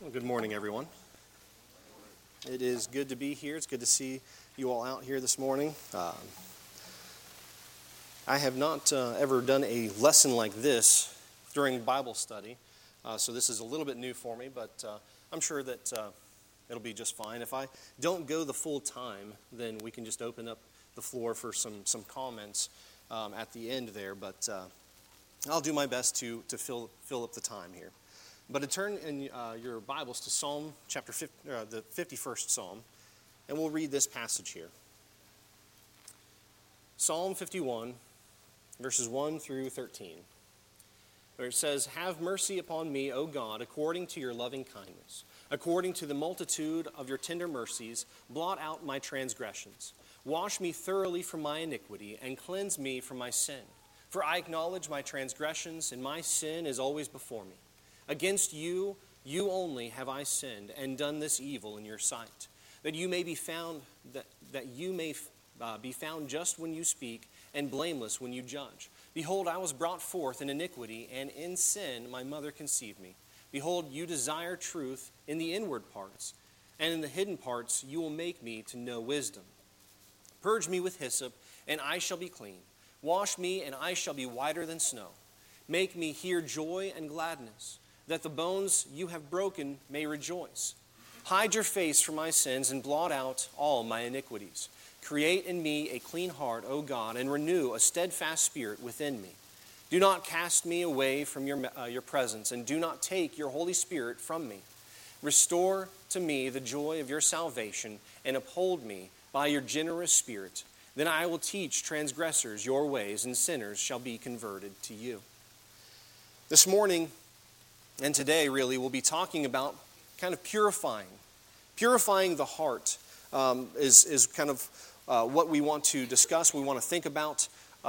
Well, good morning, everyone. It is good to be here. It's good to see you all out here this morning. I have not ever done a lesson like this during Bible study, so this is a little bit new for me, but I'm sure that it'll be just fine. If I don't go the full time, then we can just open up the floor for some comments at the end there, but I'll do my best to fill up the time here. But to turn in your Bibles to Psalm chapter 50, the 51st Psalm, and we'll read this passage here. Psalm 51, verses 1 through 13, where it says, "Have mercy upon me, O God, according to your loving kindness. According to the multitude of your tender mercies, blot out my transgressions. Wash me thoroughly from my iniquity, and cleanse me from my sin. For I acknowledge my transgressions, and my sin is always before me. Against you, you only have I sinned and done this evil in your sight, that you may be found be found just when you speak and blameless when you judge. Behold, I was brought forth in iniquity, and in sin my mother conceived me. Behold, you desire truth in the inward parts, and in the hidden parts you will make me to know wisdom. Purge me with hyssop, and I shall be clean. Wash me, and I shall be whiter than snow. Make me hear joy and gladness, that the bones you have broken may rejoice. Hide your face from my sins and blot out all my iniquities. Create in me a clean heart, O God, and renew a steadfast spirit within me. Do not cast me away from your presence, and do not take your Holy Spirit from me. Restore to me the joy of your salvation, and uphold me by your generous spirit. Then I will teach transgressors your ways, and sinners shall be converted to you." This morning, and today, really, we'll be talking about kind of purifying. Purifying the heart is kind of what we want to discuss, we want to think about.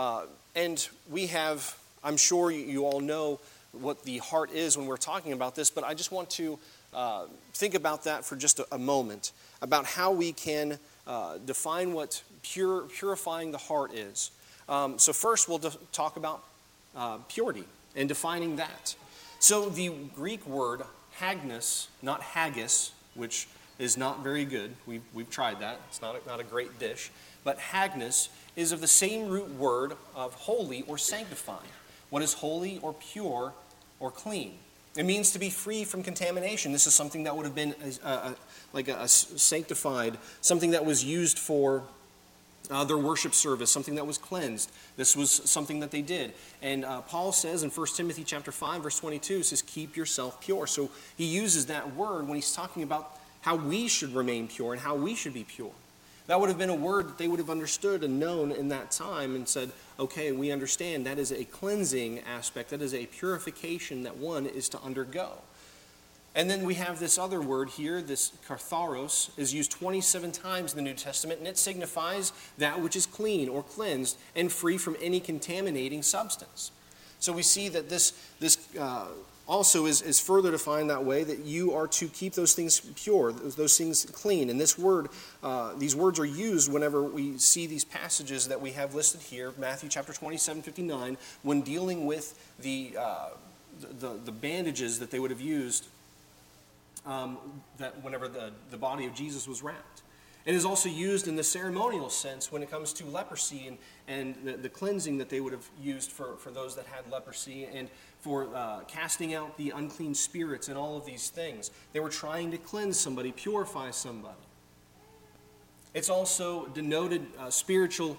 And we have, I'm sure you all know what the heart is when we're talking about this, but I just want to think about that for just a moment, about how we can define what purifying the heart is. So first, we'll talk about purity and defining that. So the Greek word hagios, not haggis, which is not very good. We've tried that. It's not a great dish. But hagios is of the same root word of holy or sanctify. What is holy or pure or clean? It means to be free from contamination. This is something that would have been like a sanctified, something that was used for their worship service, something that was cleansed. This was something that they did. And Paul says in 1 Timothy chapter 5, verse 22, says, "Keep yourself pure." So he uses that word when he's talking about how we should remain pure and how we should be pure. That would have been a word that they would have understood and known in that time and said, okay, we understand that is a cleansing aspect, that is a purification that one is to undergo. And then we have this other word here, this katharos, is used 27 times in the New Testament, and it signifies that which is clean or cleansed and free from any contaminating substance. So we see that this also is further defined that way, that you are to keep those things pure, those things clean. And this word, these words are used whenever we see these passages that we have listed here, Matthew chapter 27, 59, when dealing with the bandages that they would have used that whenever the body of Jesus was wrapped. It is also used in the ceremonial sense when it comes to leprosy and the cleansing that they would have used for those that had leprosy, and for casting out the unclean spirits and all of these things. They were trying to cleanse somebody, purify somebody. It's also denoted spiritual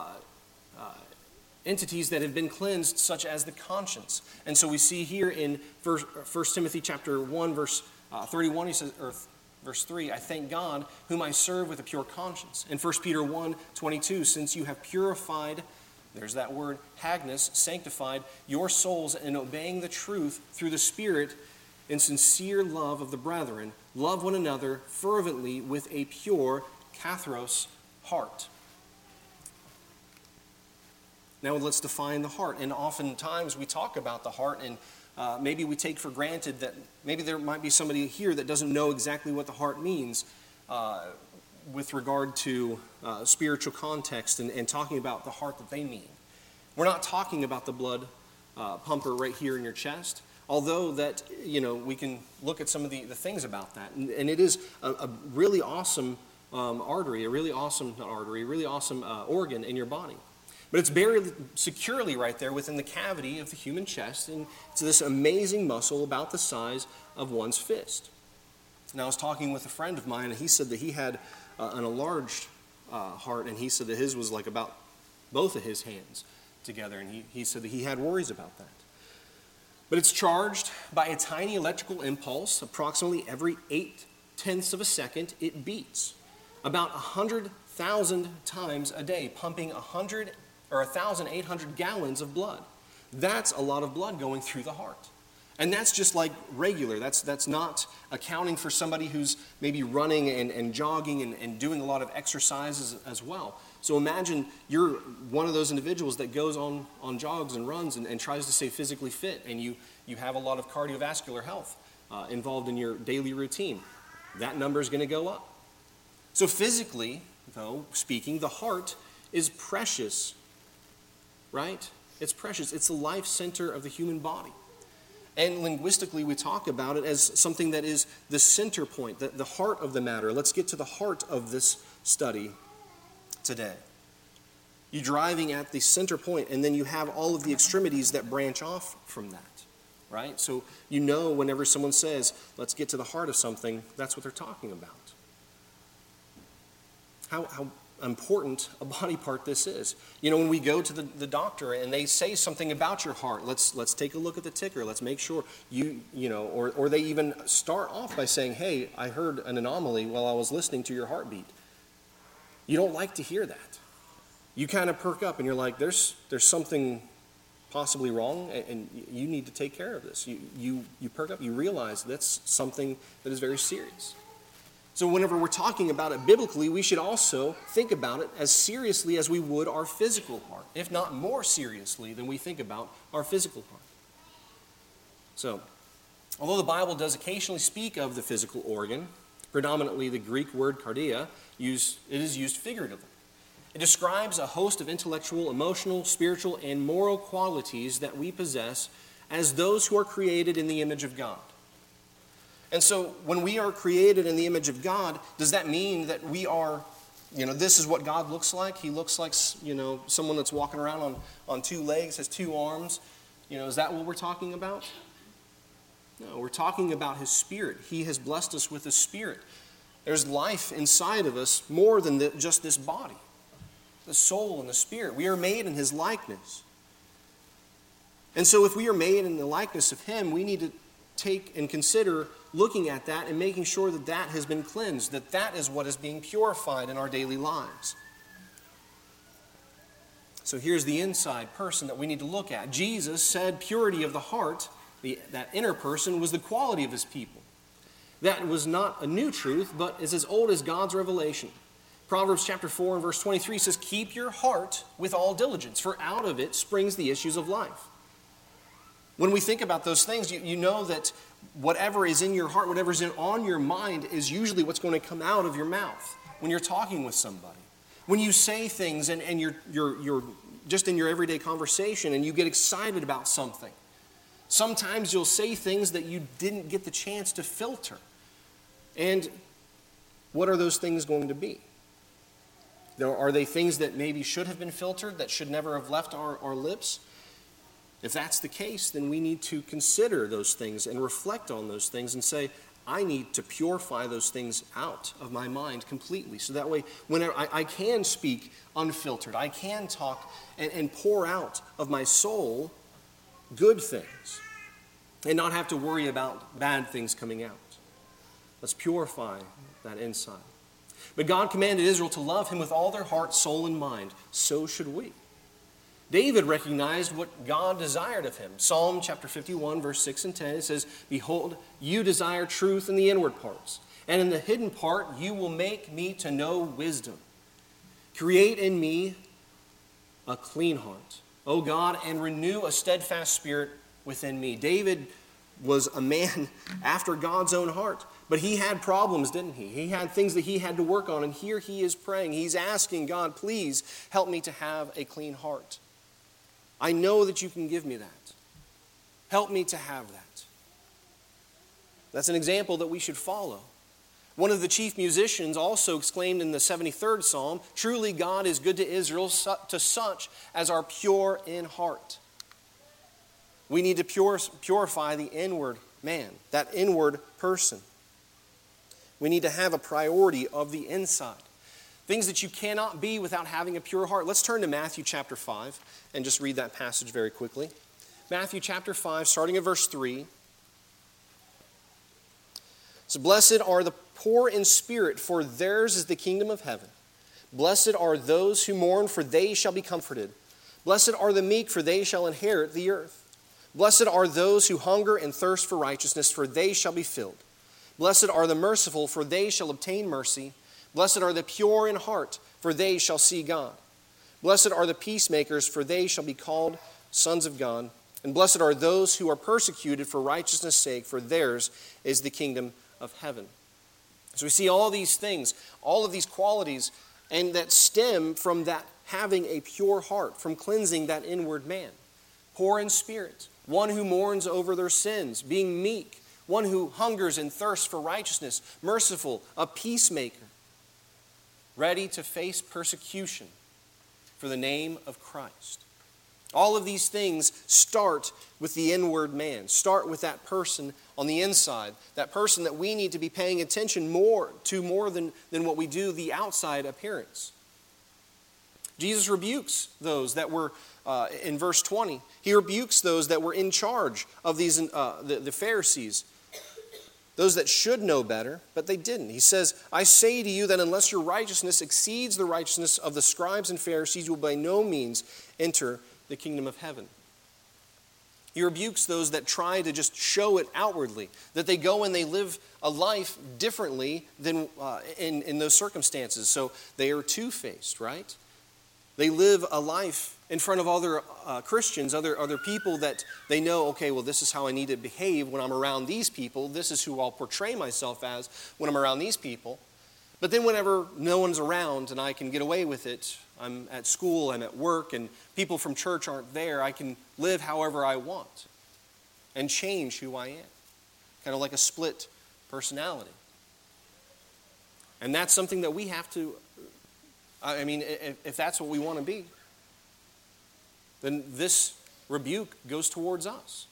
entities that have been cleansed, such as the conscience. And so we see here in 1 Timothy chapter 1, verse 31, he says, or verse 3, "I thank God, whom I serve with a pure conscience." In 1 Peter 1, 22, "Since you have purified," there's that word, hagios, sanctified, "your souls in obeying the truth through the Spirit in sincere love of the brethren, love one another fervently with a pure katharos heart." Now let's define the heart. And oftentimes we talk about the heart, and maybe we take for granted that maybe there might be somebody here that doesn't know exactly what the heart means with regard to spiritual context and talking about the heart that they mean. We're not talking about the blood pumper right here in your chest. Although that, we can look at some of the things about that. And it is a really awesome artery, a really awesome, not artery, a really awesome organ in your body. But it's buried securely right there within the cavity of the human chest, and it's this amazing muscle about the size of one's fist. Now, I was talking with a friend of mine, and he said that he had an enlarged heart, and he said that his was like about both of his hands together, and he said that he had worries about that. But it's charged by a tiny electrical impulse. Approximately every 0.8 of a second, it beats about 100,000 times a day, pumping 1,800 gallons of blood. That's a lot of blood going through the heart. And that's just like regular. That's not accounting for somebody who's maybe running and jogging and doing a lot of exercises as well. So imagine you're one of those individuals that goes on jogs and runs and tries to stay physically fit, and you have a lot of cardiovascular health involved in your daily routine. That number is going to go up. So physically, though, speaking, the heart is precious, right? It's precious. It's the life center of the human body. And linguistically, we talk about it as something that is the center point, the heart of the matter. Let's get to the heart of this study today. You're driving at the center point, and then you have all of the extremities that branch off from that, right? So whenever someone says, let's get to the heart of something, that's what they're talking about. How important a body part this is. When we go to the doctor and they say something about your heart, let's take a look at the ticker. Let's make sure or they even start off by saying, hey, I heard an anomaly while I was listening to your heartbeat. You don't like to hear that. You kind of perk up and you're like, there's something possibly wrong, and you need to take care of this. You perk up, you realize that's something that is very serious. So whenever we're talking about it biblically, we should also think about it as seriously as we would our physical heart, if not more seriously than we think about our physical heart. So, although the Bible does occasionally speak of the physical organ, predominantly the Greek word cardia, it is used figuratively. It describes a host of intellectual, emotional, spiritual, and moral qualities that we possess as those who are created in the image of God. And so when we are created in the image of God, does that mean that we are, this is what God looks like? He looks like, someone that's walking around on two legs, has two arms. Is that what we're talking about? No, we're talking about His Spirit. He has blessed us with His Spirit. There's life inside of us more than just this body, the soul and the spirit. We are made in His likeness. And so if we are made in the likeness of Him, we need to take and consider looking at that and making sure that that has been cleansed, that is what is being purified in our daily lives. So here's the inside person that we need to look at. Jesus said purity of the heart, that inner person, was the quality of His people. That was not a new truth, but is as old as God's revelation. Proverbs chapter 4 and verse 23 says, keep your heart with all diligence, for out of it springs the issues of life. When we think about those things, you know that whatever is in your heart, whatever is on your mind is usually what's going to come out of your mouth when you're talking with somebody. When you say things and you're just in your everyday conversation and you get excited about something, sometimes you'll say things that you didn't get the chance to filter. And what are those things going to be? Are they things that maybe should have been filtered, that should never have left our lips? If that's the case, then we need to consider those things and reflect on those things and say, I need to purify those things out of my mind completely. So that way, whenever I can speak unfiltered, I can talk and pour out of my soul good things and not have to worry about bad things coming out. Let's purify that inside. But God commanded Israel to love Him with all their heart, soul, and mind. So should we. David recognized what God desired of him. Psalm chapter 51, verse 6 and 10, it says, behold, you desire truth in the inward parts, and in the hidden part you will make me to know wisdom. Create in me a clean heart, O God, and renew a steadfast spirit within me. David was a man after God's own heart, but he had problems, didn't he? He had things that he had to work on, and here he is praying. He's asking God, please help me to have a clean heart. I know that you can give me that. Help me to have that. That's an example that we should follow. One of the chief musicians also exclaimed in the 73rd Psalm, "Truly God is good to Israel, to such as are pure in heart." We need to purify the inward man, that inward person. We need to have a priority of the inside. Things that you cannot be without having a pure heart. Let's turn to Matthew chapter 5 and just read that passage very quickly. Matthew chapter 5, starting at verse 3. So, "Blessed are the poor in spirit, for theirs is the kingdom of heaven. Blessed are those who mourn, for they shall be comforted. Blessed are the meek, for they shall inherit the earth. Blessed are those who hunger and thirst for righteousness, for they shall be filled. Blessed are the merciful, for they shall obtain mercy. Blessed are the pure in heart, for they shall see God. Blessed are the peacemakers, for they shall be called sons of God. And blessed are those who are persecuted for righteousness' sake, for theirs is the kingdom of heaven." So we see all these things, all of these qualities, and that stem from that having a pure heart, from cleansing that inward man. Poor in spirit, one who mourns over their sins, being meek, one who hungers and thirsts for righteousness, merciful, a peacemaker, ready to face persecution for the name of Christ. All of these things start with the inward man, start with that person on the inside, that person that we need to be paying attention more than what we do the outside appearance. Jesus rebukes those that were, in verse 20, he rebukes those that were in charge of these the Pharisees, those that should know better, but they didn't. He says, "I say to you that unless your righteousness exceeds the righteousness of the scribes and Pharisees, you will by no means enter the kingdom of heaven." He rebukes those that try to just show it outwardly, that they go and they live a life differently than in those circumstances. So they are two-faced, right? They live a life in front of other Christians, other people that they know, okay, well, this is how I need to behave when I'm around these people. This is who I'll portray myself as when I'm around these people. But then whenever no one's around and I can get away with it, I'm at school, I'm at work, and people from church aren't there, I can live however I want and change who I am. Kind of like a split personality. And that's something that we have to, I mean, if that's what we want to be, then this rebuke goes towards us.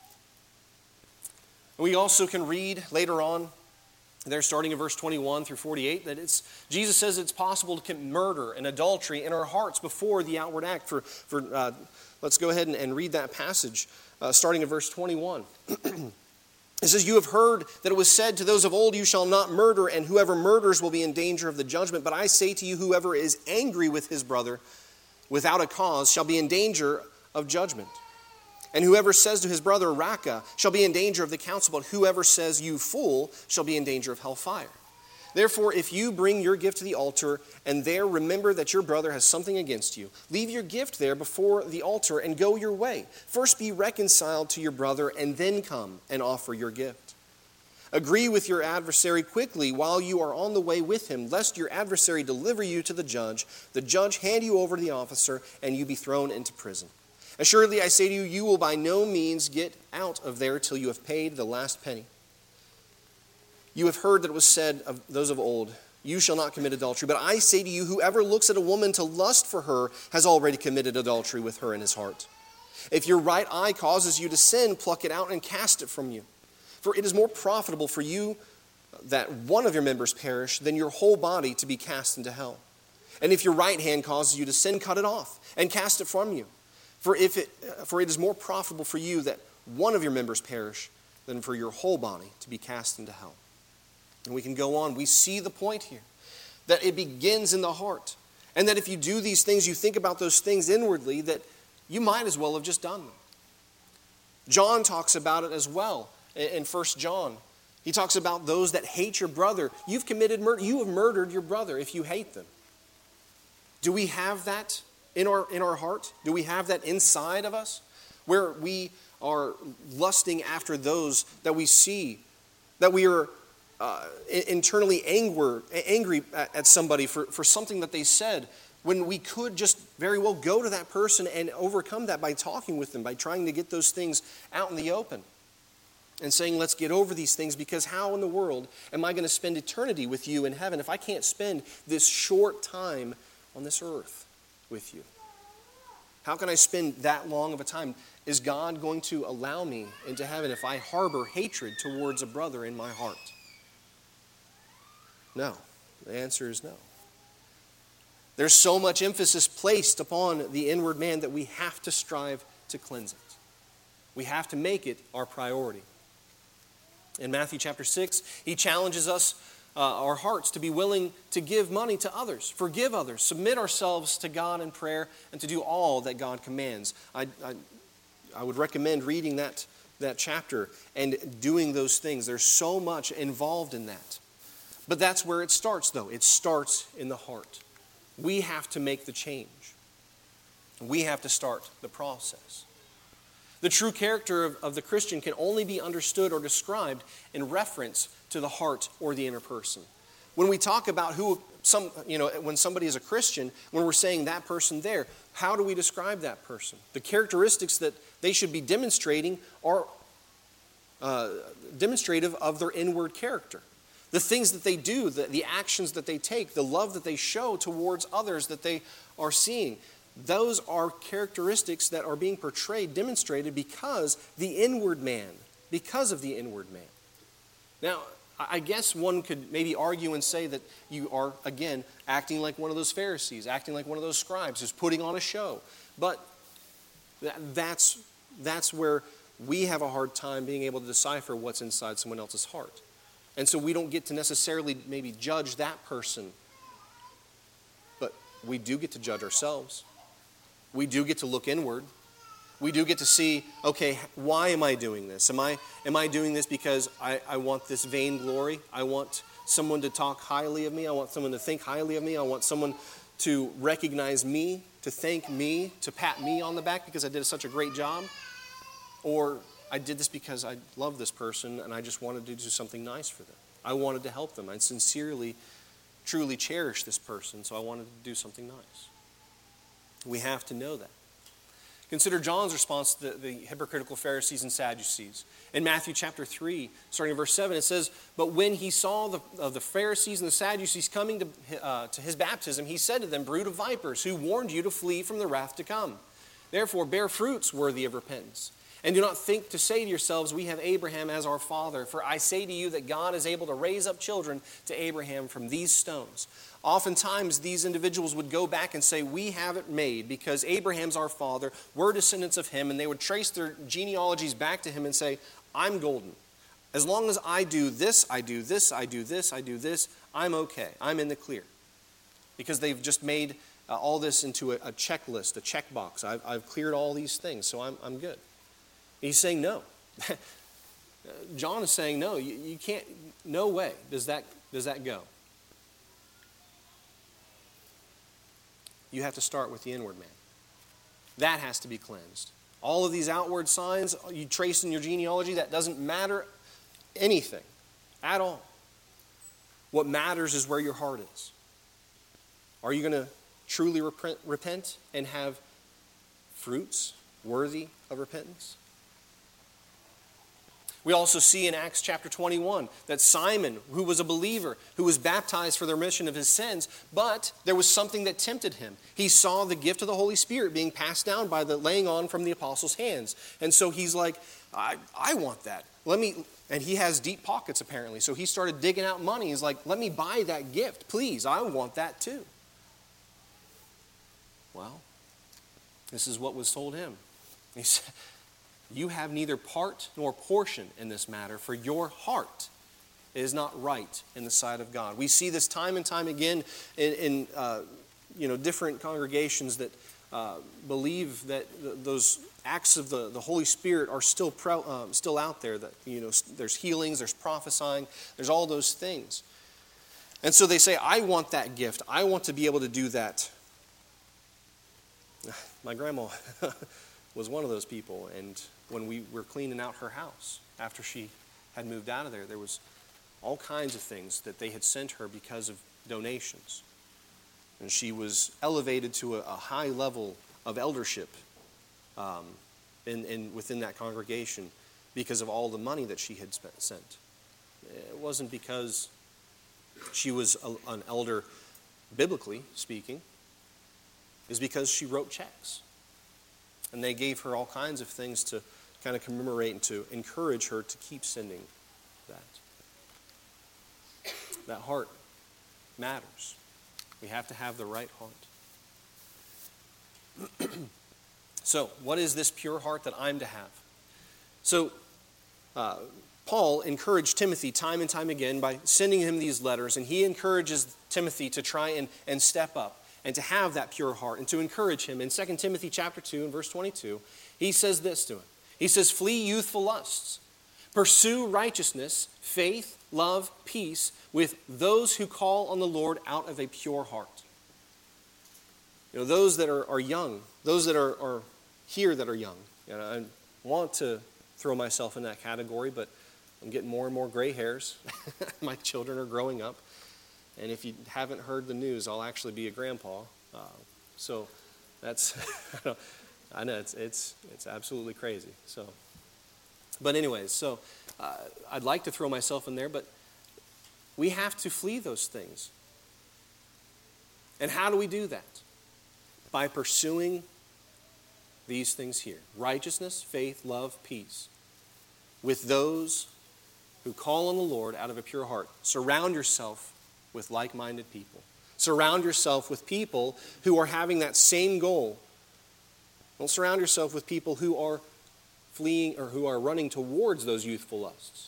We also can read later on, there starting in verse 21 through 48, that Jesus says it's possible to commit murder and adultery in our hearts before the outward act. Let's go ahead and read that passage, starting in verse 21. It says, "You have heard that it was said to those of old, 'You shall not murder, and whoever murders will be in danger of the judgment. But I say to you, whoever is angry with his brother without a cause shall be in danger of judgment. And whoever says to his brother, Raca, shall be in danger of the council. But whoever says, you fool, shall be in danger of hellfire. Therefore, if you bring your gift to the altar, and there remember that your brother has something against you, leave your gift there before the altar and go your way. First be reconciled to your brother, and then come and offer your gift. Agree with your adversary quickly while you are on the way with him, lest your adversary deliver you to the judge hand you over to the officer, and you be thrown into prison. Assuredly, I say to you, you will by no means get out of there till you have paid the last penny. You have heard that it was said of those of old, you shall not commit adultery. But I say to you, whoever looks at a woman to lust for her has already committed adultery with her in his heart. If your right eye causes you to sin, pluck it out and cast it from you. For it is more profitable for you that one of your members perish than your whole body to be cast into hell. And if your right hand causes you to sin, cut it off and cast it from you. For it is more profitable for you that one of your members perish than for your whole body to be cast into hell. And we can go on. We see the point here, that it begins in the heart. And that if you do these things, you think about those things inwardly, that you might as well have just done them. John talks about it as well in 1 John. He talks about those that hate your brother. You've committed murder. You have murdered your brother if you hate them. Do we have that in our heart? Do we have that inside of us where we are lusting after those that we see, that we are internally angry at somebody for something that they said when we could just very well go to that person and overcome that by talking with them, by trying to get those things out in the open and saying, let's get over these things, because how in the world am I going to spend eternity with you in heaven if I can't spend this short time on this earth with you? How can I spend that long of a time? Is God going to allow me into heaven if I harbor hatred towards a brother in my heart? No. The answer is no. There's so much emphasis placed upon the inward man that we have to strive to cleanse it. We have to make it our priority. In Matthew chapter 6, he challenges us, our hearts, to be willing to give money to others, forgive others, submit ourselves to God in prayer, and to do all that God commands. I would recommend reading that chapter and doing those things. There's so much involved in that. But that's where it starts, though. It starts in the heart. We have to make the change. We have to start the process. The true character of the Christian can only be understood or described in reference to the heart or the inner person. When we talk about when somebody is a Christian, when we're saying that person there, how do we describe that person? The characteristics that they should be demonstrating are demonstrative of their inward character. The things that they do, the actions that they take, the love that they show towards others that they are seeing, those are characteristics that are being portrayed, demonstrated because of the inward man. Now, I guess one could maybe argue and say that you are, again, acting like one of those Pharisees, acting like one of those scribes who's putting on a show. But that's where we have a hard time being able to decipher what's inside someone else's heart. And so we don't get to necessarily maybe judge that person, but we do get to judge ourselves. We do get to look inward. We do get to see, okay, why am I doing this? Am I doing this because I want this vain glory? I want someone to talk highly of me. I want someone to think highly of me. I want someone to recognize me, to thank me, to pat me on the back because I did such a great job. Or I did this because I love this person and I just wanted to do something nice for them. I wanted to help them. I sincerely, truly cherish this person, so I wanted to do something nice. We have to know that. Consider John's response to the hypocritical Pharisees and Sadducees. In Matthew chapter 3, starting in verse 7, it says, "But when he saw the Pharisees and the Sadducees coming to his baptism, he said to them, 'Brood of vipers, who warned you to flee from the wrath to come? Therefore bear fruits worthy of repentance. And do not think to say to yourselves, we have Abraham as our father. For I say to you that God is able to raise up children to Abraham from these stones.' Oftentimes, these individuals would go back and say, we have it made because Abraham's our father, we're descendants of him, and they would trace their genealogies back to him and say, I'm golden. As long as I do this, I do this, I do this, I do this, I'm okay. I'm in the clear. Because they've just made all this into a checklist, a checkbox. I've cleared all these things, so I'm good. He's saying no. John is saying no. You can't. No way does that go. You have to start with the inward man. That has to be cleansed. All of these outward signs you trace in your genealogy, that doesn't matter anything at all. What matters is where your heart is. Are you going to truly repent and have fruits worthy of repentance? We also see in Acts chapter 21 that Simon, who was a believer, who was baptized for the remission of his sins, but there was something that tempted him. He saw the gift of the Holy Spirit being passed down by the laying on from the apostles' hands. And so he's like, I want that. And he has deep pockets apparently. So he started digging out money. He's like, let me buy that gift, please. I want that too. Well, this is what was told him. He said, you have neither part nor portion in this matter, for your heart is not right in the sight of God. We see this time and time again in different congregations that believe that those acts of the Holy Spirit are still out there. That there's healings, there's prophesying, there's all those things, and so they say, "I want that gift. I want to be able to do that." My grandma was one of those people, and when we were cleaning out her house after she had moved out of there was all kinds of things that they had sent her because of donations. And she was elevated to a high level of eldership within that congregation because of all the money that she had sent. It wasn't because she was an elder, biblically speaking. It was because she wrote checks. And they gave her all kinds of things to kind of commemorate and to encourage her to keep sending that. That heart matters. We have to have the right heart. So, what is this pure heart that I'm to have? So, Paul encouraged Timothy time and time again by sending him these letters, and he encourages Timothy to try and step up and to have that pure heart and to encourage him. In 2 Timothy chapter 2 and verse 22, he says this to him. He says, "Flee youthful lusts. Pursue righteousness, faith, love, peace with those who call on the Lord out of a pure heart." You know, those that are young, those that are here that are young. You know, I want to throw myself in that category, but I'm getting more and more gray hairs. My children are growing up. And if you haven't heard the news, I'll actually be a grandpa. So that's, I know it's absolutely crazy. So, but anyways, so I'd like to throw myself in there, but we have to flee those things. And how do we do that? By pursuing these things here: righteousness, faith, love, peace with those who call on the Lord out of a pure heart. Surround yourself with like-minded people. Surround yourself with people who are having that same goal. Don't surround yourself with people who are fleeing or who are running towards those youthful lusts.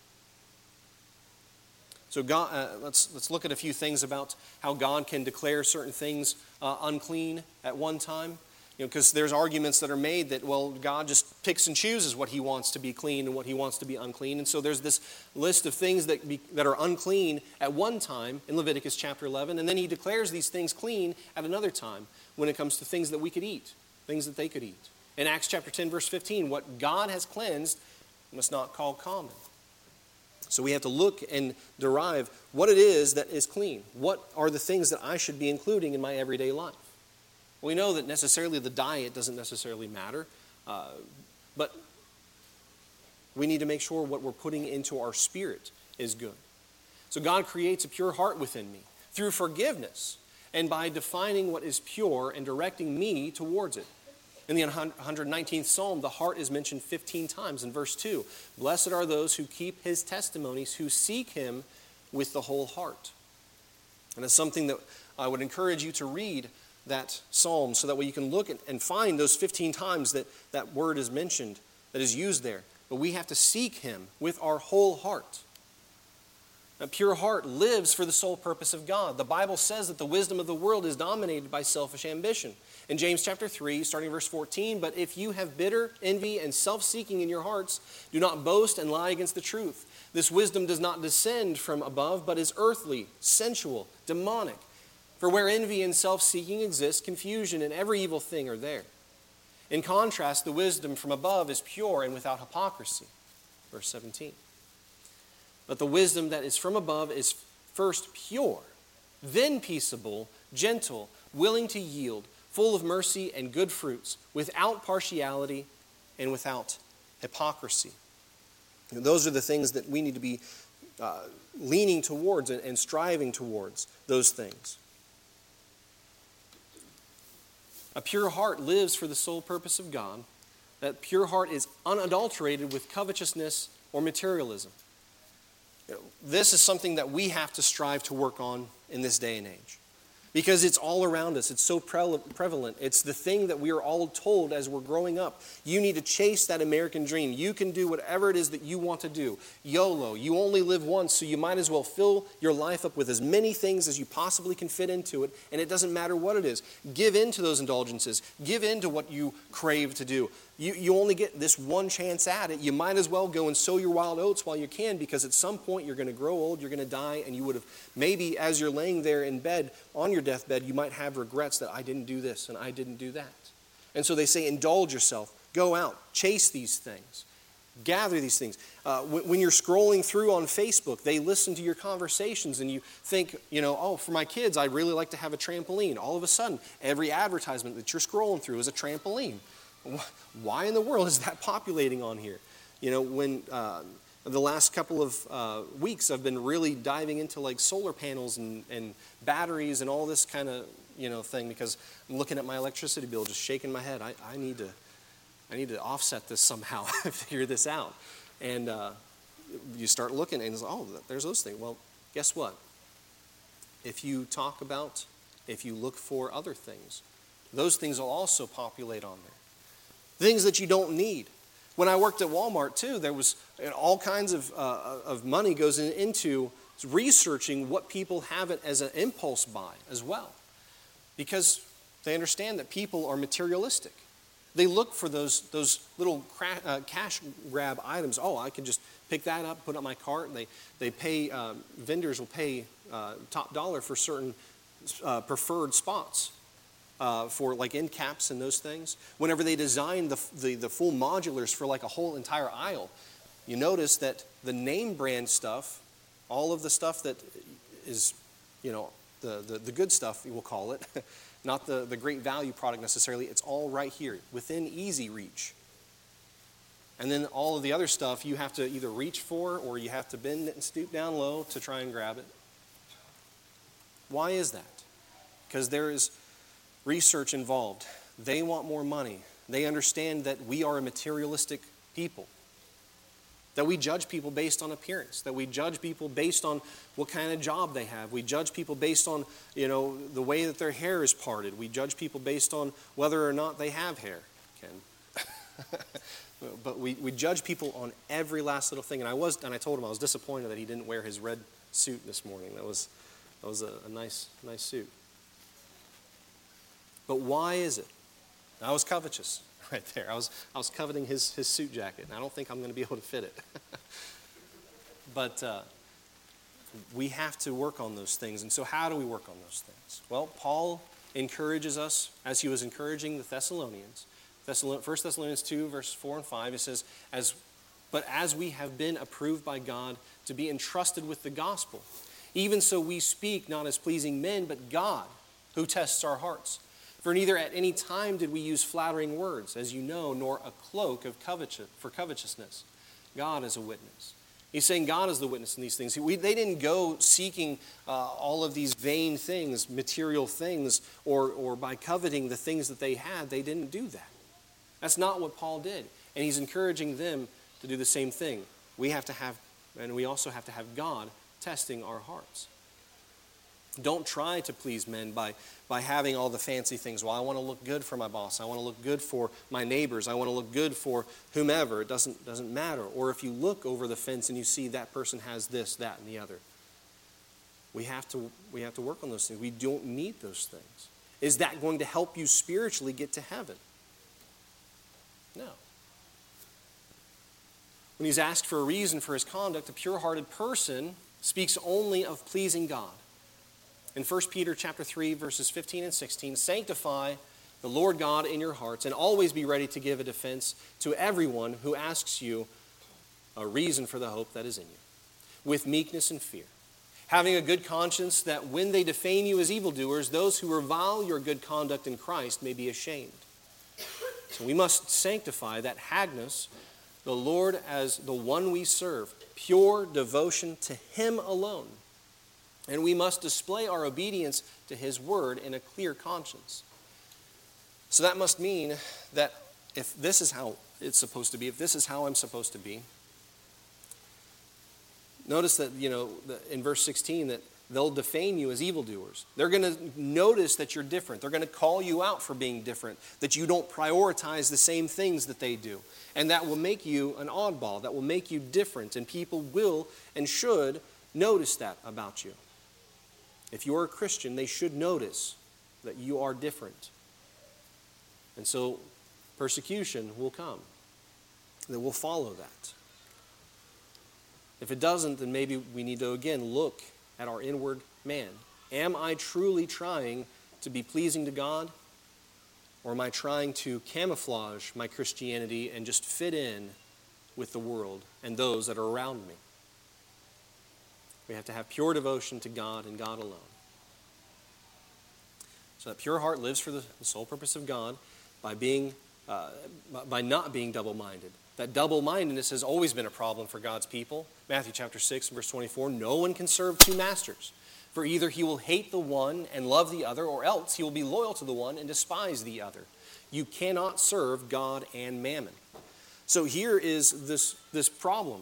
So God, let's look at a few things about how God can declare certain things unclean at one time. Because there's arguments that are made that, well, God just picks and chooses what he wants to be clean and what he wants to be unclean. And so there's this list of things that are unclean at one time in Leviticus chapter 11, and then he declares these things clean at another time when it comes to things that we could eat, things that they could eat. In Acts chapter 10, verse 15, what God has cleansed must not call common. So we have to look and derive what it is that is clean. What are the things that I should be including in my everyday life? We know that necessarily the diet doesn't necessarily matter, but we need to make sure what we're putting into our spirit is good. So God creates a pure heart within me through forgiveness and by defining what is pure and directing me towards it. In the 119th Psalm, the heart is mentioned 15 times in verse 2. Blessed are those who keep his testimonies, who seek him with the whole heart. And it's something that I would encourage you to read that psalm so that way you can look and find those 15 times that word is mentioned, that is used there. But we have to seek him with our whole heart. A pure heart lives for the sole purpose of God. The Bible says that the wisdom of the world is dominated by selfish ambition. In James chapter 3, starting verse 14, but if you have bitter envy and self-seeking in your hearts, do not boast and lie against the truth. This wisdom does not descend from above, but is earthly, sensual, demonic. For where envy and self-seeking exist, confusion and every evil thing are there. In contrast, the wisdom from above is pure and without hypocrisy. Verse 17. But the wisdom that is from above is first pure, then peaceable, gentle, willing to yield, full of mercy and good fruits, without partiality and without hypocrisy. And those are the things that we need to be leaning towards and striving towards, those things. A pure heart lives for the sole purpose of God. That pure heart is unadulterated with covetousness or materialism. This is something that we have to strive to work on in this day and age. Because it's all around us. It's so prevalent. It's the thing that we are all told as we're growing up. You need to chase that American dream. You can do whatever it is that you want to do. YOLO. You only live once, so you might as well fill your life up with as many things as you possibly can fit into it, and it doesn't matter what it is. Give in to those indulgences. Give in to what you crave to do. You only get this one chance at it. You might as well go and sow your wild oats while you can, because at some point you're going to grow old, you're going to die, and you would have, maybe as you're laying there in bed on your deathbed, you might have regrets that I didn't do this and I didn't do that. And so they say indulge yourself, go out, chase these things. gather these things. When you're scrolling through on Facebook, they listen to your conversations and you think, oh, for my kids, I'd really like to have a trampoline. All of a sudden, every advertisement that you're scrolling through is a trampoline. Why in the world is that populating on here? When the last couple of weeks, I've been really diving into like solar panels and batteries and all this kind of thing, because I'm looking at my electricity bill, just shaking my head. I need to offset this somehow, figure this out. And you start looking and it's, oh, there's those things. Well, guess what? If you look for other things, those things will also populate on there. Things that you don't need. When I worked at Walmart too, there was all kinds of money goes into researching what people have it as an impulse buy as well. Because they understand that people are materialistic. They look for those little cash grab items. Oh, I can just pick that up, put it on my cart. And they pay, vendors will pay top dollar for certain preferred spots. For like end caps and those things. Whenever they design the full modulars for like a whole entire aisle, you notice that the name brand stuff, all of the stuff that is, the good stuff, we'll call it, not the great value product necessarily, it's all right here within easy reach. And then all of the other stuff you have to either reach for or you have to bend it and stoop down low to try and grab it. Why is that? Because there is research involved. They want more money. They understand that we are a materialistic people. That we judge people based on appearance. That we judge people based on what kind of job they have. We judge people based on, the way that their hair is parted. We judge people based on whether or not they have hair. Ken. But we judge people on every last little thing. And I told him I was disappointed that he didn't wear his red suit this morning. That was a nice suit. But why is it? I was covetous right there. I was coveting his suit jacket, and I don't think I'm going to be able to fit it. But we have to work on those things. And so how do we work on those things? Well, Paul encourages us, as he was encouraging the Thessalonians. 1 Thessalonians 2, verses 4 and 5, it says, But as we have been approved by God to be entrusted with the gospel, even so we speak not as pleasing men, but God, who tests our hearts. For neither at any time did we use flattering words, as you know, nor a cloak of covetousness. God is a witness. He's saying God is the witness in these things. They didn't go seeking all of these vain things, material things, or by coveting the things that they had. They didn't do that. That's not what Paul did. And he's encouraging them to do the same thing. We also have to have God testing our hearts. Don't try to please men by having all the fancy things. Well, I want to look good for my boss. I want to look good for my neighbors. I want to look good for whomever. It doesn't matter. Or if you look over the fence and you see that person has this, that, and the other. We have to work on those things. We don't need those things. Is that going to help you spiritually get to heaven? No. When he's asked for a reason for his conduct, a pure-hearted person speaks only of pleasing God. In 1 Peter chapter 3, verses 15 and 16, sanctify the Lord God in your hearts and always be ready to give a defense to everyone who asks you a reason for the hope that is in you, with meekness and fear, having a good conscience that when they defame you as evildoers, those who revile your good conduct in Christ may be ashamed. So we must sanctify that hagness, the Lord as the one we serve, pure devotion to Him alone. And we must display our obedience to His word in a clear conscience. So that must mean that if this is how it's supposed to be, if this is how I'm supposed to be, notice that, in verse 16, that they'll defame you as evildoers. They're going to notice that you're different. They're going to call you out for being different, that you don't prioritize the same things that they do. And that will make you an oddball. That will make you different. And people will and should notice that about you. If you're a Christian, they should notice that you are different. And so persecution will come. That will follow that. If it doesn't, then maybe we need to again look at our inward man. Am I truly trying to be pleasing to God? Or am I trying to camouflage my Christianity and just fit in with the world and those that are around me. We have to have pure devotion to God and God alone. So that pure heart lives for the sole purpose of God by not being double-minded. That double-mindedness has always been a problem for God's people. Matthew chapter 6, verse 24, no one can serve two masters. For either he will hate the one and love the other, or else he will be loyal to the one and despise the other. You cannot serve God and mammon. So here is this problem.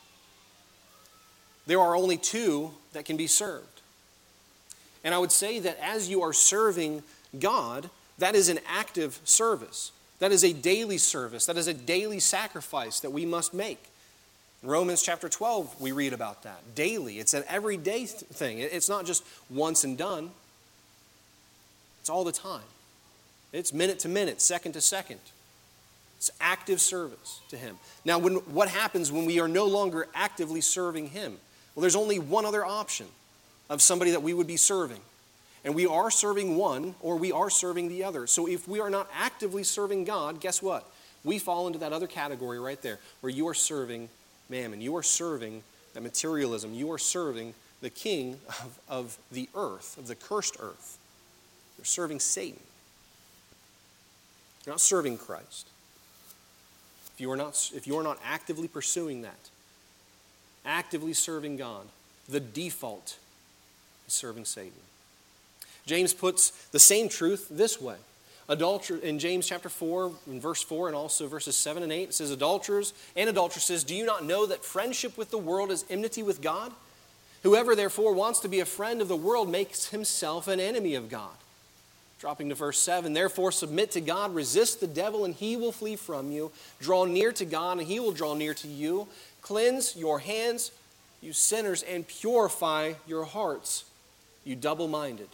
There are only two that can be served. And I would say that as you are serving God, that is an active service. That is a daily service. That is a daily sacrifice that we must make. In Romans chapter 12, we read about that. Daily. It's an everyday thing. It's not just once and done. It's all the time. It's minute to minute, second to second. It's active service to Him. Now, what happens when we are no longer actively serving Him? Well, there's only one other option of somebody that we would be serving. And we are serving one, or we are serving the other. So if we are not actively serving God, guess what? We fall into that other category right there, where you are serving mammon. You are serving that materialism. You are serving the king of the earth, of the cursed earth. You're serving Satan. You're not serving Christ. If you are not actively pursuing that, actively serving God, the default is serving Satan. James puts the same truth this way. In James chapter 4, in verse 4, and also verses 7 and 8, it says, adulterers and adulteresses, do you not know that friendship with the world is enmity with God? Whoever therefore wants to be a friend of the world makes himself an enemy of God. Dropping to verse 7, therefore submit to God, resist the devil, and he will flee from you. Draw near to God, and he will draw near to you. Cleanse your hands, you sinners, and purify your hearts, you double-minded.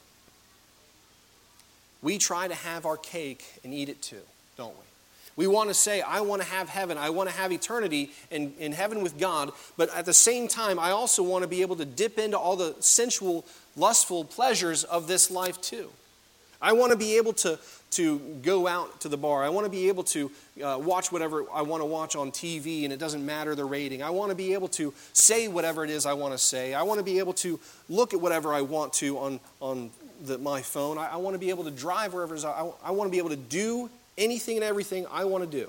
We try to have our cake and eat it too, don't we? We want to say, I want to have heaven. I want to have eternity in heaven with God. But at the same time, I also want to be able to dip into all the sensual, lustful pleasures of this life too. I want to be able to go out to the bar. I want to be able to watch whatever I want to watch on TV, and it doesn't matter the rating. I want to be able to say whatever it is I want to say. I want to be able to look at whatever I want to on my phone. I want to be able to drive wherever it is. I want to be able to do anything and everything I want to do.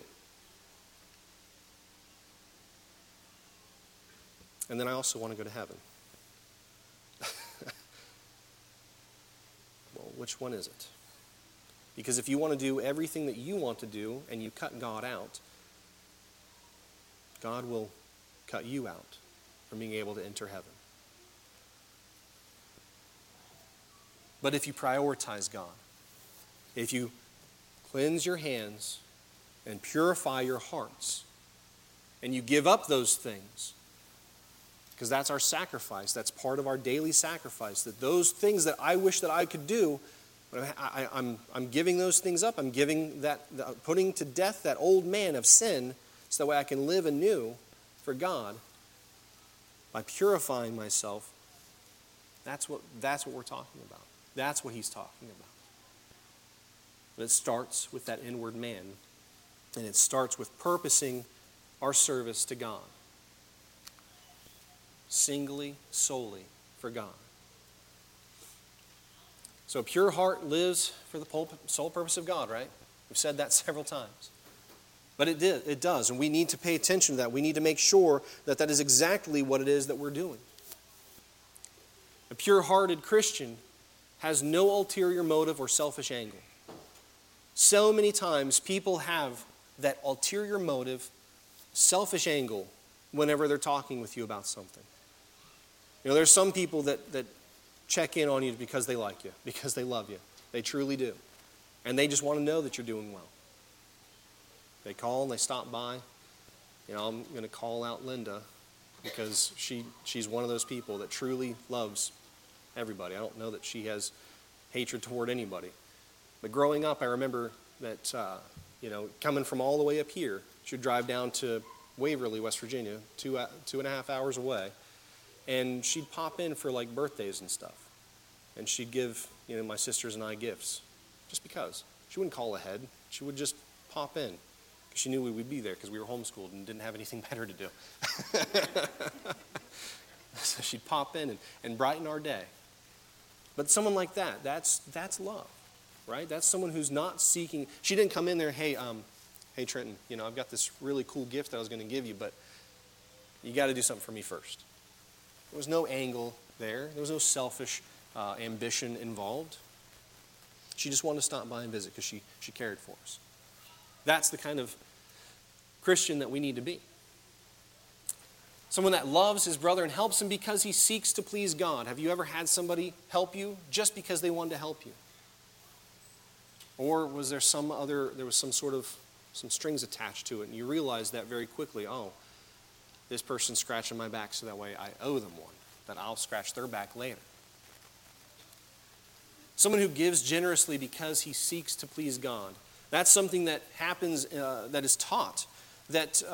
And then I also want to go to heaven. Well, which one is it? Because if you want to do everything that you want to do and you cut God out, God will cut you out from being able to enter heaven. But if you prioritize God, if you cleanse your hands and purify your hearts, and you give up those things, because that's our sacrifice, that's part of our daily sacrifice, that those things that I wish that I could do, I'm giving those things up. I'm putting to death that old man of sin so that way I can live anew for God by purifying myself. That's what we're talking about. That's what he's talking about. But it starts with that inward man. And it starts with purposing our service to God. Singly, solely for God. So a pure heart lives for the sole purpose of God, right? We've said that several times. But it does, and we need to pay attention to that. We need to make sure that that is exactly what it is that we're doing. A pure-hearted Christian has no ulterior motive or selfish angle. So many times people have that ulterior motive, selfish angle whenever they're talking with you about something. You know, there's some people that check in on you because they like you, because they love you. They truly do. And they just want to know that you're doing well. They call and they stop by. You know, I'm going to call out Linda because she's one of those people that truly loves everybody. I don't know that she has hatred toward anybody. But growing up, I remember that, coming from all the way up here, she'd drive down to Waverly, West Virginia, 2.5 hours away, and she'd pop in for like birthdays and stuff. And she'd give, my sisters and I gifts, just because. She wouldn't call ahead. She would just pop in. She knew we would be there because we were homeschooled and didn't have anything better to do. So she'd pop in and brighten our day. But someone like that, that's love, right? That's someone who's not seeking. She didn't come in there, hey Trenton, I've got this really cool gift that I was going to give you, but you got to do something for me first. There was no angle there. There was no selfish ambition involved. She just wanted to stop by and visit because she cared for us. That's the kind of Christian that we need to be. Someone that loves his brother and helps him because he seeks to please God. Have you ever had somebody help you just because they wanted to help you? Or was there some strings attached to it, and you realized that very quickly, this person's scratching my back so that way I owe them one, that I'll scratch their back later. Someone who gives generously because he seeks to please God. That's something that happens, that is taught, that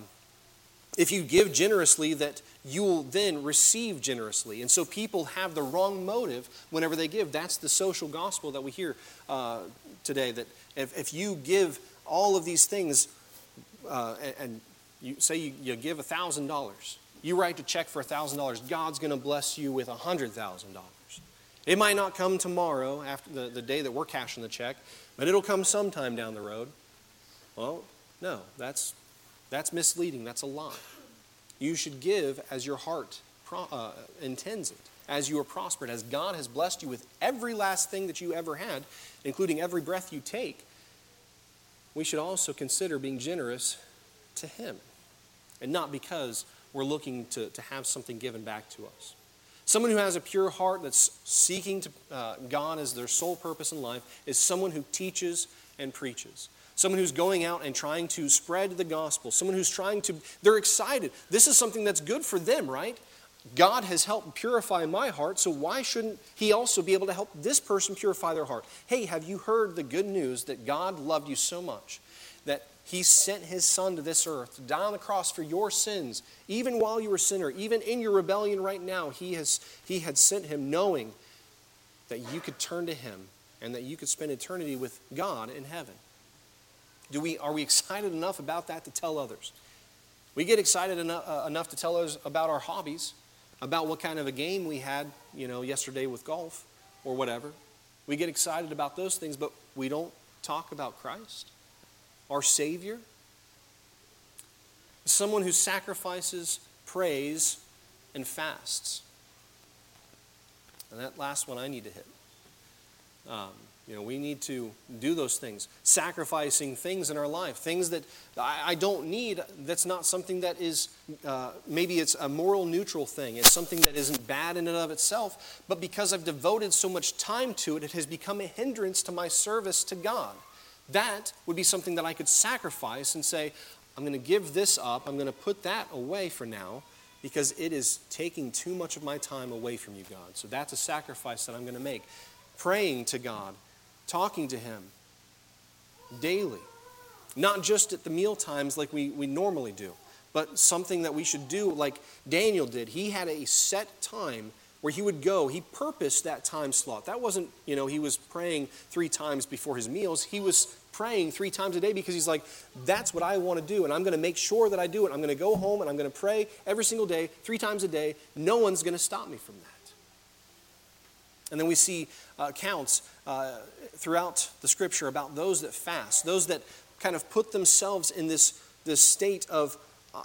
if you give generously, that you will then receive generously. And so people have the wrong motive whenever they give. That's the social gospel that we hear today, that if you give all of these things, and you say you give $1,000, you write a check for $1,000, God's going to bless you with $100,000. It might not come tomorrow after the day that we're cashing the check, but it'll come sometime down the road. Well, no, that's misleading. That's a lie. You should give as your heart intends it, as you are prospered, as God has blessed you with every last thing that you ever had, including every breath you take. We should also consider being generous to Him, and not because we're looking to have something given back to us. Someone who has a pure heart that's seeking to God as their sole purpose in life is someone who teaches and preaches. Someone who's going out and trying to spread the gospel. Someone who's they're excited. This is something that's good for them, right? God has helped purify my heart, so why shouldn't He also be able to help this person purify their heart? Hey, have you heard the good news that God loved you so much that He sent His Son to this earth to die on the cross for your sins, even while you were a sinner, even in your rebellion right now, He had sent Him knowing that you could turn to Him and that you could spend eternity with God in heaven. Are we excited enough about that to tell others? We get excited enough to tell others about our hobbies, about what kind of a game we had, yesterday with golf or whatever. We get excited about those things, but we don't talk about Christ, our Savior. Someone who sacrifices, prays, and fasts. And that last one I need to hit. We need to do those things. Sacrificing things in our life, things that I don't need, that's not something that is, maybe it's a moral neutral thing. It's something that isn't bad in and of itself, but because I've devoted so much time to it, it has become a hindrance to my service to God. That would be something that I could sacrifice and say, I'm going to give this up, I'm going to put that away for now, because it is taking too much of my time away from you, God. So that's a sacrifice that I'm going to make. Praying to God, talking to Him daily. Not just at the meal times like we normally do, but something that we should do like Daniel did. He had a set time where he would go. He purposed that time slot. That wasn't, he was praying 3 times before his meals. He was praying 3 times a day because he's like, that's what I want to do, and I'm going to make sure that I do it. I'm going to go home and I'm going to pray every single day, 3 times a day. No one's going to stop me from that. And then we see accounts throughout the Scripture about those that fast, those that kind of put themselves in this state of,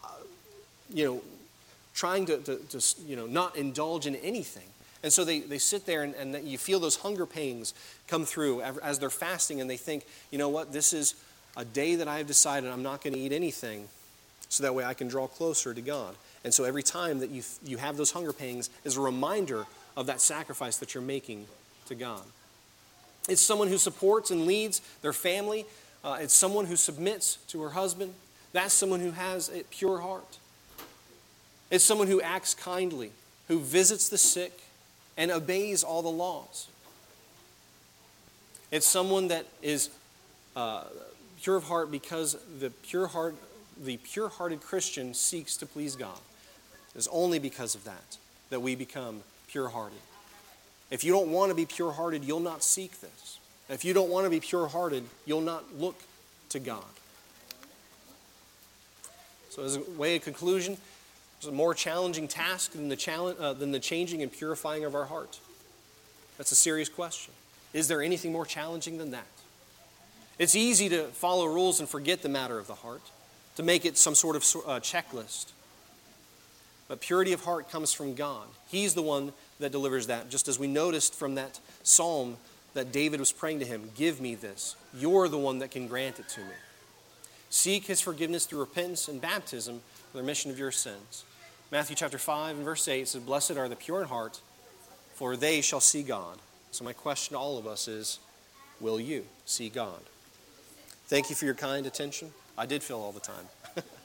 trying to not indulge in anything. And so they sit there and you feel those hunger pangs come through as they're fasting, and they think, you know what, this is a day that I've decided I'm not going to eat anything so that way I can draw closer to God. And so every time that you have those hunger pangs is a reminder of that sacrifice that you're making to God. It's someone who supports and leads their family. It's someone who submits to her husband. That's someone who has a pure heart. It's someone who acts kindly, who visits the sick, and obeys all the laws. It's someone that is pure of heart because the pure-hearted Christian seeks to please God. It's only because of that we become pure-hearted. If you don't want to be pure-hearted, you'll not seek this. If you don't want to be pure-hearted, you'll not look to God. So as a way of conclusion, there's a more challenging task than the changing and purifying of our heart. That's a serious question. Is there anything more challenging than that? It's easy to follow rules and forget the matter of the heart, to make it some sort of checklist. But purity of heart comes from God. He's the one that delivers that. Just as we noticed from that psalm that David was praying to him, give me this. You're the one that can grant it to me. Seek his forgiveness through repentance and baptism for the remission of your sins. Matthew chapter 5 and verse 8 says, blessed are the pure in heart, for they shall see God. So my question to all of us is, will you see God? Thank you for your kind attention. I did fill all the time.